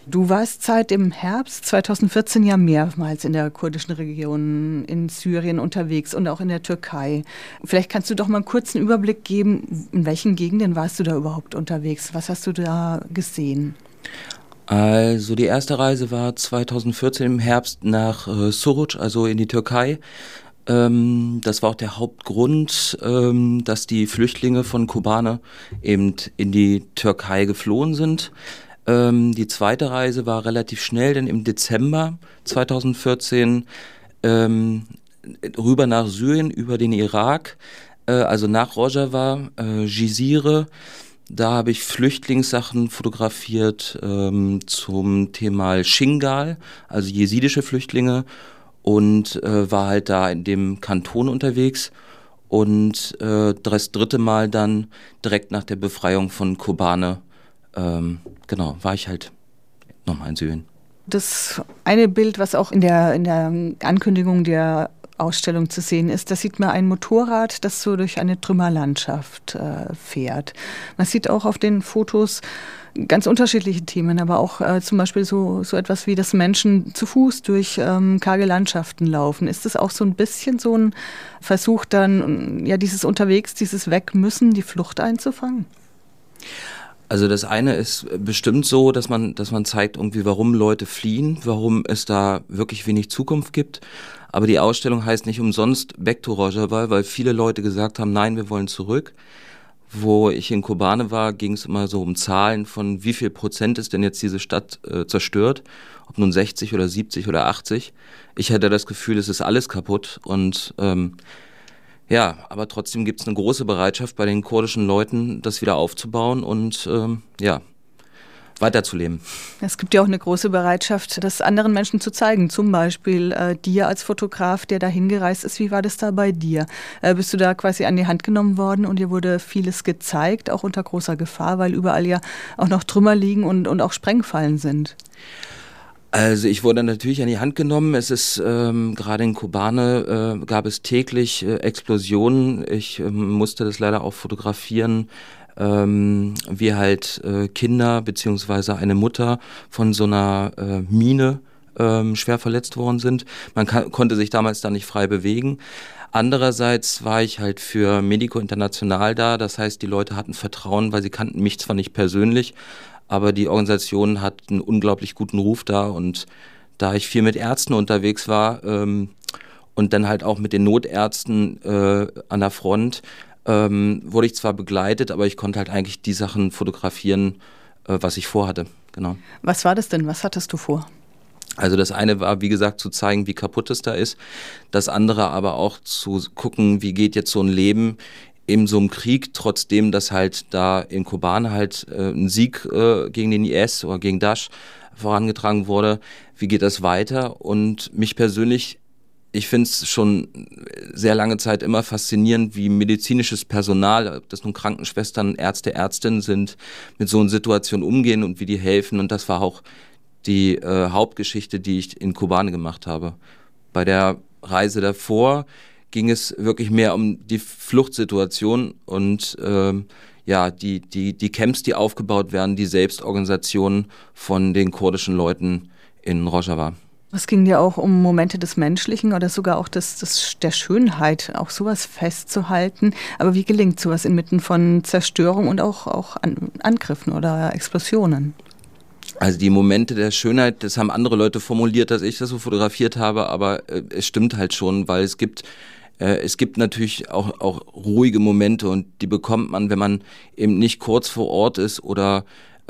Du warst seit dem Herbst 2014 ja mehrmals in der kurdischen Region in Syrien unterwegs und auch in der Türkei. Vielleicht kannst du doch mal einen kurzen Überblick geben, in welchen Gegenden warst du da überhaupt unterwegs? Was hast du da gesehen? Also die erste Reise war 2014 im Herbst nach Suruç, also in die Türkei. Das war auch der Hauptgrund, dass die Flüchtlinge von Kobane eben in die Türkei geflohen sind. Die zweite Reise war relativ schnell, denn im Dezember 2014 rüber nach Syrien, über den Irak, also nach Rojava, Jizire. Da habe ich Flüchtlingssachen fotografiert zum Thema Shingal, also jesidische Flüchtlinge, und war halt da in dem Kanton unterwegs. Und das dritte Mal dann direkt nach der Befreiung von Kobane, war ich halt nochmal in Syrien. Das eine Bild, was auch in der Ankündigung der Ausstellung zu sehen ist, da sieht man ein Motorrad, das so durch eine Trümmerlandschaft fährt. Man sieht auch auf den Fotos ganz unterschiedliche Themen, aber auch zum Beispiel so etwas wie, dass Menschen zu Fuß durch karge Landschaften laufen. Ist das auch so ein bisschen so ein Versuch dann, ja, dieses Unterwegs, dieses Wegmüssen, die Flucht einzufangen? Also das eine ist bestimmt so, dass man zeigt irgendwie, warum Leute fliehen, warum es da wirklich wenig Zukunft gibt. Aber die Ausstellung heißt nicht umsonst Back to Rojava, weil viele Leute gesagt haben, nein, wir wollen zurück. Wo ich in Kobane war, ging es immer so um Zahlen von wie viel Prozent ist denn jetzt diese Stadt zerstört. Ob nun 60 oder 70 oder 80. Ich hatte das Gefühl, es ist alles kaputt und ja, aber trotzdem gibt es eine große Bereitschaft bei den kurdischen Leuten, das wieder aufzubauen und weiterzuleben. Es gibt ja auch eine große Bereitschaft, das anderen Menschen zu zeigen. Zum Beispiel dir als Fotograf, der da hingereist ist. Wie war das da bei dir? Bist du da quasi an die Hand genommen worden und dir wurde vieles gezeigt, auch unter großer Gefahr, weil überall ja auch noch Trümmer liegen und auch Sprengfallen sind? Also ich wurde natürlich an die Hand genommen. Es ist gerade in Kobane gab es täglich Explosionen. Ich musste das leider auch fotografieren, wie halt Kinder beziehungsweise eine Mutter von so einer Mine schwer verletzt worden sind. Man konnte sich damals da nicht frei bewegen. Andererseits war ich halt für Medico International da. Das heißt, die Leute hatten Vertrauen, weil sie kannten mich zwar nicht persönlich, aber die Organisation hat einen unglaublich guten Ruf da und da ich viel mit Ärzten unterwegs war und dann halt auch mit den Notärzten an der Front, wurde ich zwar begleitet, aber ich konnte halt eigentlich die Sachen fotografieren, was ich vorhatte. Genau. Was war das denn? Was hattest du vor? Also das eine war, wie gesagt, zu zeigen, wie kaputt es da ist. Das andere aber auch zu gucken, wie geht jetzt so ein Leben in so einem Krieg, trotzdem, dass halt da in Kobane halt ein Sieg gegen den IS oder gegen Daesh vorangetragen wurde. Wie geht das weiter? Und mich persönlich, ich finde es schon sehr lange Zeit immer faszinierend, wie medizinisches Personal, ob das nun Krankenschwestern, Ärzte, Ärztinnen sind, mit so einer Situation umgehen und wie die helfen. Und das war auch die Hauptgeschichte, die ich in Kobane gemacht habe. Bei der Reise davor ging es wirklich mehr um die Fluchtsituation und die Camps, die aufgebaut werden, die Selbstorganisation von den kurdischen Leuten in Rojava. Es ging dir auch um Momente des Menschlichen oder sogar auch der Schönheit, auch sowas festzuhalten. Aber wie gelingt sowas inmitten von Zerstörung und auch Angriffen oder Explosionen? Also die Momente der Schönheit, das haben andere Leute formuliert, dass ich das so fotografiert habe, aber es stimmt halt schon, weil es gibt natürlich auch ruhige Momente und die bekommt man, wenn man eben nicht kurz vor Ort ist oder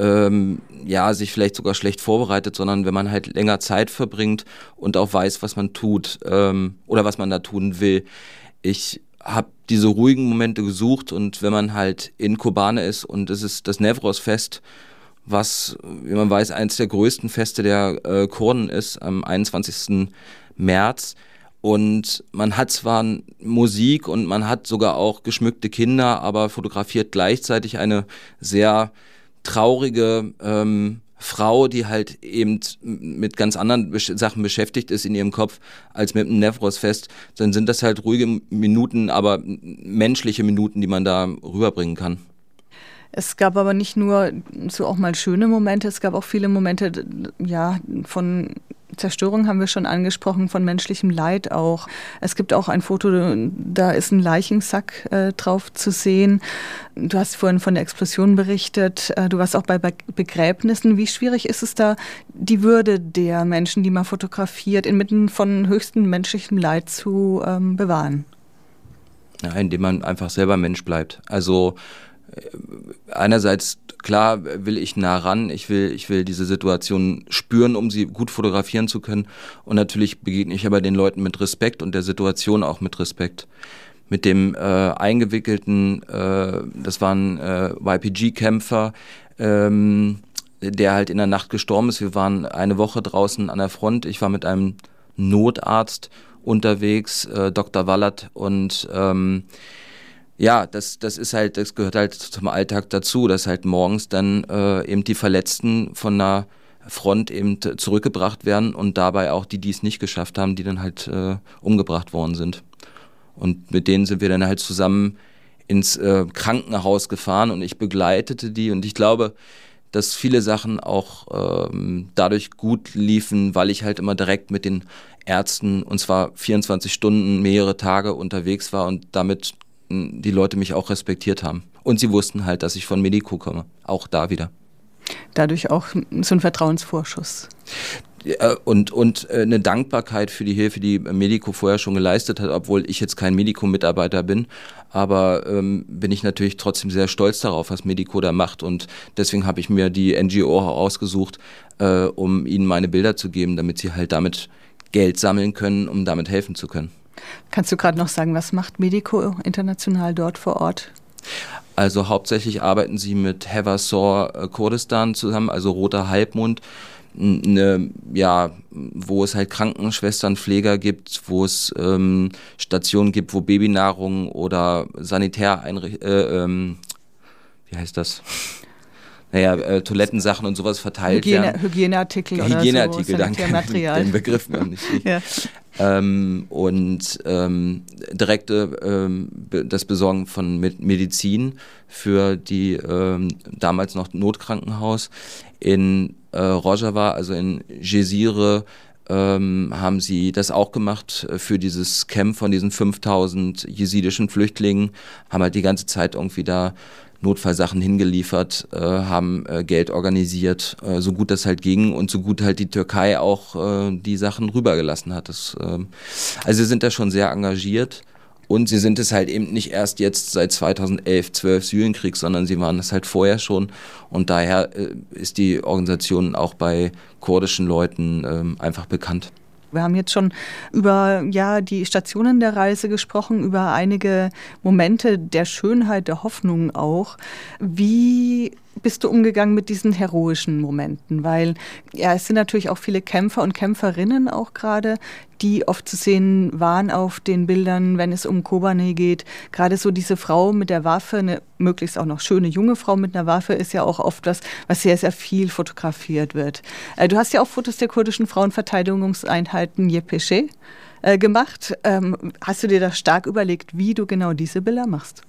sich vielleicht sogar schlecht vorbereitet, sondern wenn man halt länger Zeit verbringt und auch weiß, was man tut oder was man da tun will. Ich habe diese ruhigen Momente gesucht und wenn man halt in Kobane ist und es ist das Newroz-Fest, was, wie man weiß, eines der größten Feste der Kurden ist, am 21. März. Und man hat zwar Musik und man hat sogar auch geschmückte Kinder, aber fotografiert gleichzeitig eine sehr traurige Frau, die halt eben mit ganz anderen Sachen beschäftigt ist in ihrem Kopf als mit dem Newroz-Fest. Dann sind das halt ruhige Minuten, aber menschliche Minuten, die man da rüberbringen kann. Es gab aber nicht nur so auch mal schöne Momente, es gab auch viele Momente, ja, von Zerstörung haben wir schon angesprochen, von menschlichem Leid auch. Es gibt auch ein Foto, da ist ein Leichensack drauf zu sehen. Du hast vorhin von der Explosion berichtet. Du warst auch bei Begräbnissen. Wie schwierig ist es da, die Würde der Menschen, die man fotografiert, inmitten von höchstem menschlichem Leid zu bewahren? Ja, indem man einfach selber Mensch bleibt. Also einerseits, klar, will ich nah ran, ich will diese Situation spüren, um sie gut fotografieren zu können. Und natürlich begegne ich aber den Leuten mit Respekt und der Situation auch mit Respekt. Mit dem eingewickelten, das war ein YPG-Kämpfer, der halt in der Nacht gestorben ist. Wir waren eine Woche draußen an der Front. Ich war mit einem Notarzt unterwegs, Dr. Wallert, und ja, das ist halt, das gehört halt zum Alltag dazu, dass halt morgens dann eben die Verletzten von der Front eben zurückgebracht werden und dabei auch die es nicht geschafft haben, die dann halt umgebracht worden sind. Und mit denen sind wir dann halt zusammen ins Krankenhaus gefahren und ich begleitete die, und ich glaube, dass viele Sachen auch dadurch gut liefen, weil ich halt immer direkt mit den Ärzten, und zwar 24 Stunden, mehrere Tage unterwegs war und damit die Leute mich auch respektiert haben. Und sie wussten halt, dass ich von Medico komme. Auch da wieder. Dadurch auch so ein Vertrauensvorschuss. Und eine Dankbarkeit für die Hilfe, die Medico vorher schon geleistet hat, obwohl ich jetzt kein Medico-Mitarbeiter bin. Aber bin ich natürlich trotzdem sehr stolz darauf, was Medico da macht. Und deswegen habe ich mir die NGO ausgesucht, um ihnen meine Bilder zu geben, damit sie halt damit Geld sammeln können, um damit helfen zu können. Kannst du gerade noch sagen, was macht Medico international dort vor Ort? Also hauptsächlich arbeiten sie mit Hevasor Kurdistan zusammen, also Roter Halbmond, wo es halt Krankenschwestern, Pfleger gibt, wo es Stationen gibt, wo Babynahrung oder Sanitäreinrichtungen, wie heißt das? Toilettensachen und sowas verteilt werden. Hygieneartikel oder Hygieneartikel, so, danke. Den Begriff noch nicht. Ja. Das Besorgen von Medizin für die damals noch Notkrankenhaus. In Rojava, also in Jezire, haben sie das auch gemacht für dieses Camp von diesen 5000 jesidischen Flüchtlingen, haben halt die ganze Zeit irgendwie da Notfallsachen hingeliefert, haben Geld organisiert, so gut das halt ging und so gut halt die Türkei auch die Sachen rübergelassen hat. Also sie sind da schon sehr engagiert und sie sind es halt eben nicht erst jetzt seit 2011, 12 Syrienkrieg, sondern sie waren es halt vorher schon, und daher ist die Organisation auch bei kurdischen Leuten einfach bekannt. Wir haben jetzt schon über die Stationen der Reise gesprochen, über einige Momente der Schönheit, der Hoffnung auch. Wie bist du umgegangen mit diesen heroischen Momenten? Weil es sind natürlich auch viele Kämpfer und Kämpferinnen auch gerade, die oft zu sehen waren auf den Bildern, wenn es um Kobane geht. Gerade so diese Frau mit der Waffe, eine möglichst auch noch schöne junge Frau mit einer Waffe, ist ja auch oft was sehr, sehr viel fotografiert wird. Du hast ja auch Fotos der kurdischen Frauenverteidigungseinheiten YPG gemacht. Hast du dir da stark überlegt, wie du genau diese Bilder machst?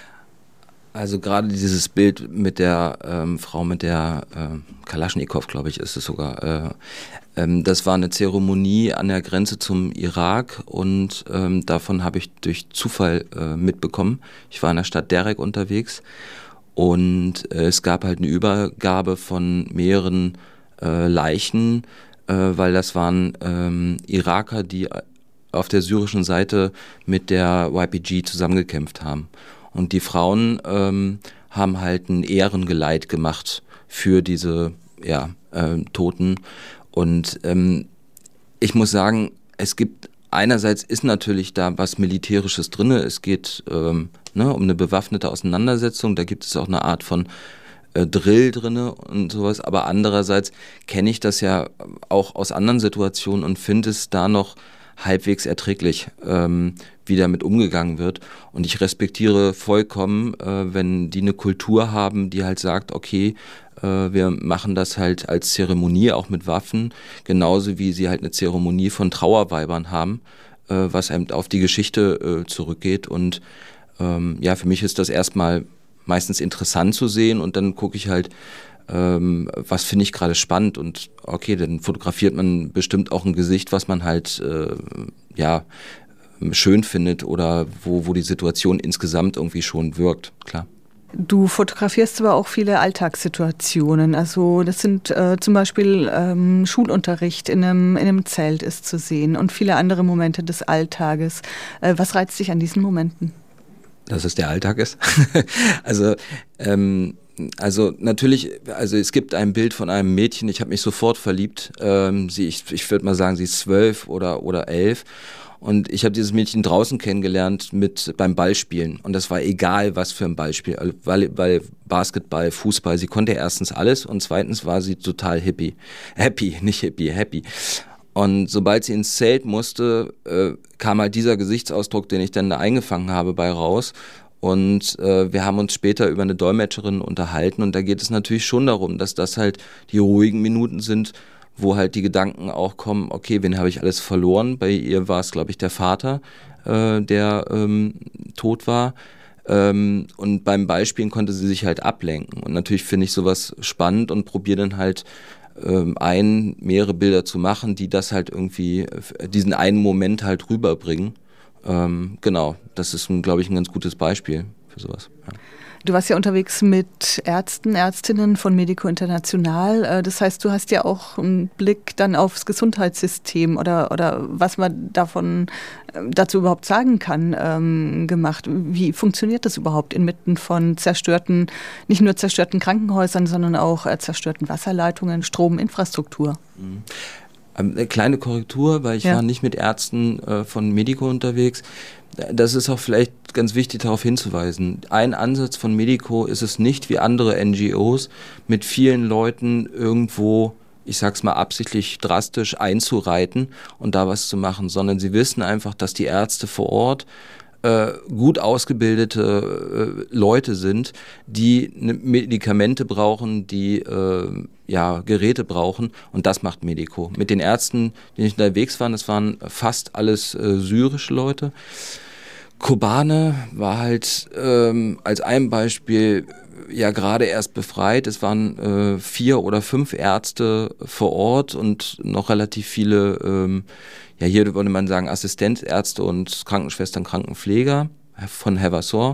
Also gerade dieses Bild mit der Frau mit der Kalaschnikow, glaube ich, ist es sogar. Das war eine Zeremonie an der Grenze zum Irak, und davon habe ich durch Zufall mitbekommen. Ich war in der Stadt Derek unterwegs und es gab halt eine Übergabe von mehreren Leichen, weil das waren Iraker, die auf der syrischen Seite mit der YPG zusammengekämpft haben. Und die Frauen haben halt ein Ehrengeleit gemacht für diese Toten. Und ich muss sagen, es gibt einerseits ist natürlich da was Militärisches drin. Es geht um eine bewaffnete Auseinandersetzung. Da gibt es auch eine Art von Drill drinne und sowas. Aber andererseits kenne ich das ja auch aus anderen Situationen und finde es da noch halbwegs erträglich, wie damit umgegangen wird. Und ich respektiere vollkommen, wenn die eine Kultur haben, die halt sagt, okay, wir machen das halt als Zeremonie, auch mit Waffen, genauso wie sie halt eine Zeremonie von Trauerweibern haben, was eben auf die Geschichte zurückgeht. Und für mich ist das erstmal meistens interessant zu sehen und dann gucke ich halt, was finde ich gerade spannend und okay, dann fotografiert man bestimmt auch ein Gesicht, was man halt schön findet oder wo die Situation insgesamt irgendwie schon wirkt, klar. Du fotografierst aber auch viele Alltagssituationen. Also das sind zum Beispiel Schulunterricht in einem Zelt ist zu sehen und viele andere Momente des Alltages. Was reizt dich an diesen Momenten? Dass es der Alltag ist. Also natürlich, es gibt ein Bild von einem Mädchen, ich habe mich sofort verliebt. Ich würde mal sagen, sie ist 12 oder 11. Und ich habe dieses Mädchen draußen kennengelernt beim Ballspielen. Und das war egal, was für ein Ballspiel. Weil Basketball, Fußball, sie konnte erstens alles und zweitens war sie total happy. Und sobald sie ins Zelt musste, kam halt dieser Gesichtsausdruck, den ich dann da eingefangen habe, bei raus. Und wir haben uns später über eine Dolmetscherin unterhalten. Und da geht es natürlich schon darum, dass das halt die ruhigen Minuten sind, wo halt die Gedanken auch kommen, okay, wen habe ich alles verloren? Bei ihr war es, glaube ich, der Vater, der tot war. Und beim Beispielen konnte sie sich halt ablenken. Und natürlich finde ich sowas spannend und probiere dann halt mehrere Bilder zu machen, die das halt irgendwie, diesen einen Moment halt rüberbringen. Genau, das ist, glaube ich, ein ganz gutes Beispiel für sowas. Ja. Du warst ja unterwegs mit Ärzten, Ärztinnen von Medico International. Das heißt, du hast ja auch einen Blick dann aufs Gesundheitssystem oder was man dazu überhaupt sagen kann, gemacht. Wie funktioniert das überhaupt inmitten von nicht nur zerstörten Krankenhäusern, sondern auch zerstörten Wasserleitungen, Strominfrastruktur? Eine kleine Korrektur, weil ich war nicht mit Ärzten von Medico unterwegs. Das ist auch vielleicht ganz wichtig, darauf hinzuweisen. Ein Ansatz von Medico ist es nicht, wie andere NGOs, mit vielen Leuten irgendwo, ich sag's mal absichtlich drastisch, einzureiten und da was zu machen, sondern sie wissen einfach, dass die Ärzte vor Ort gut ausgebildete Leute sind, die Medikamente brauchen, die Geräte brauchen und das macht Medico. Mit den Ärzten, die nicht unterwegs waren, das waren fast alles syrische Leute. Kobane war halt als ein Beispiel ja gerade erst befreit. Es waren 4 oder 5 Ärzte vor Ort und noch relativ viele, hier würde man sagen Assistenzärzte und Krankenschwestern, Krankenpfleger von Hevasor,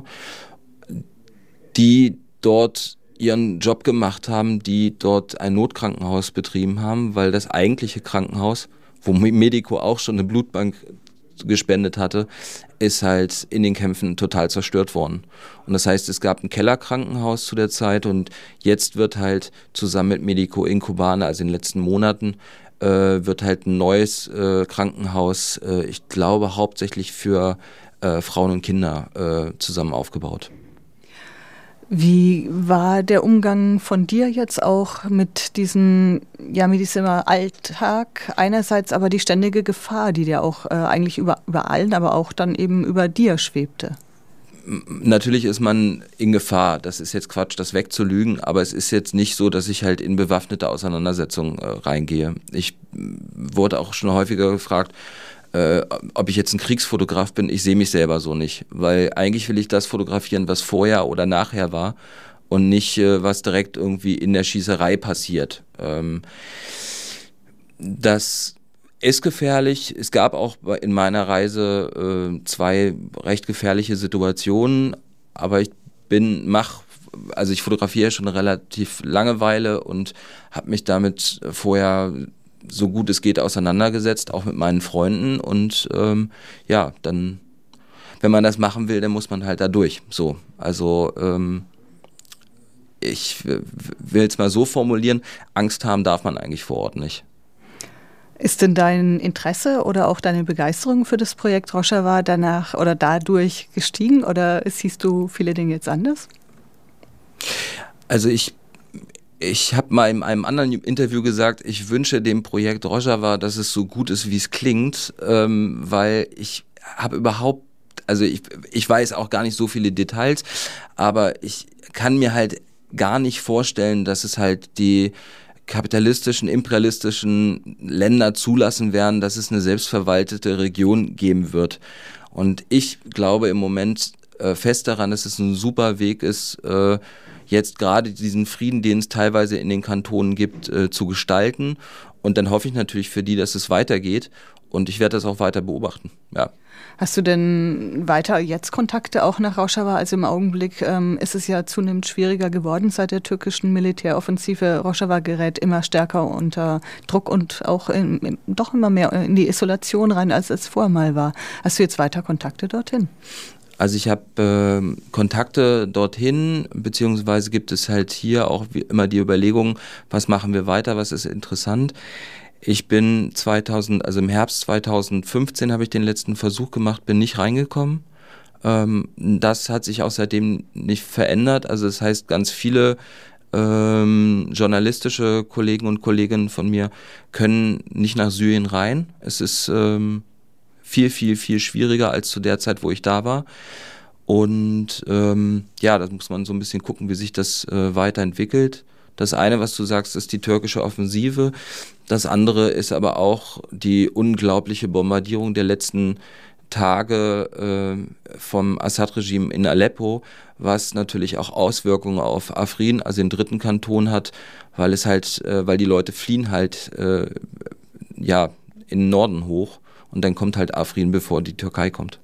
die dort ihren Job gemacht haben, die dort ein Notkrankenhaus betrieben haben, weil das eigentliche Krankenhaus, wo Medico auch schon eine Blutbank gespendet hatte, ist halt in den Kämpfen total zerstört worden. Und das heißt, es gab ein Kellerkrankenhaus zu der Zeit und jetzt wird halt zusammen mit Medico in Kobane, also in den letzten Monaten, wird halt ein neues Krankenhaus, ich glaube hauptsächlich für Frauen und Kinder zusammen aufgebaut. Wie war der Umgang von dir jetzt auch mit diesem Alltag? Einerseits aber die ständige Gefahr, die dir auch eigentlich über allen, aber auch dann eben über dir schwebte. Natürlich ist man in Gefahr, das ist jetzt Quatsch, das wegzulügen, aber es ist jetzt nicht so, dass ich halt in bewaffnete Auseinandersetzungen reingehe. Ich wurde auch schon häufiger gefragt, ob ich jetzt ein Kriegsfotograf bin. Ich sehe mich selber so nicht, weil eigentlich will ich das fotografieren, was vorher oder nachher war und nicht, was direkt irgendwie in der Schießerei passiert. Das ist gefährlich. Es gab auch in meiner Reise 2 recht gefährliche Situationen, aber ich fotografiere schon eine relativ Langeweile und habe mich damit vorher so gut es geht auseinandergesetzt, auch mit meinen Freunden und dann, wenn man das machen will, dann muss man halt da durch. So, also ich will es mal so formulieren, Angst haben darf man eigentlich vor Ort nicht. Ist denn dein Interesse oder auch deine Begeisterung für das Projekt Rojava danach oder dadurch gestiegen oder siehst du viele Dinge jetzt anders? Also ich habe mal in einem anderen Interview gesagt, ich wünsche dem Projekt Rojava, dass es so gut ist, wie es klingt, weil ich habe ich weiß auch gar nicht so viele Details, aber ich kann mir halt gar nicht vorstellen, dass es halt die kapitalistischen, imperialistischen Länder zulassen werden, dass es eine selbstverwaltete Region geben wird. Und ich glaube im Moment, fest daran, dass es ein super Weg ist, jetzt gerade diesen Frieden, den es teilweise in den Kantonen gibt, zu gestalten. Und dann hoffe ich natürlich für die, dass es weitergeht. Und ich werde das auch weiter beobachten, ja. Hast du denn weiter jetzt Kontakte auch nach Rojava? Also im Augenblick ist es ja zunehmend schwieriger geworden seit der türkischen Militäroffensive. Rojava gerät immer stärker unter Druck und auch doch immer mehr in die Isolation rein, als es vorher mal war. Hast du jetzt weiter Kontakte dorthin? Also ich habe Kontakte dorthin, beziehungsweise gibt es halt hier auch wie immer die Überlegung, was machen wir weiter, was ist interessant. Ich bin im Herbst 2015 habe ich den letzten Versuch gemacht, bin nicht reingekommen. Das hat sich auch seitdem nicht verändert. Also das heißt, ganz viele journalistische Kollegen und Kolleginnen von mir können nicht nach Syrien rein. Es ist viel, viel, viel schwieriger als zu der Zeit, wo ich da war. Und da muss man so ein bisschen gucken, wie sich das weiterentwickelt. Das eine, was du sagst, ist die türkische Offensive. Das andere ist aber auch die unglaubliche Bombardierung der letzten Tage vom Assad-Regime in Aleppo, was natürlich auch Auswirkungen auf Afrin, also den dritten Kanton hat, weil die Leute fliehen halt in den Norden hoch und dann kommt halt Afrin, bevor die Türkei kommt.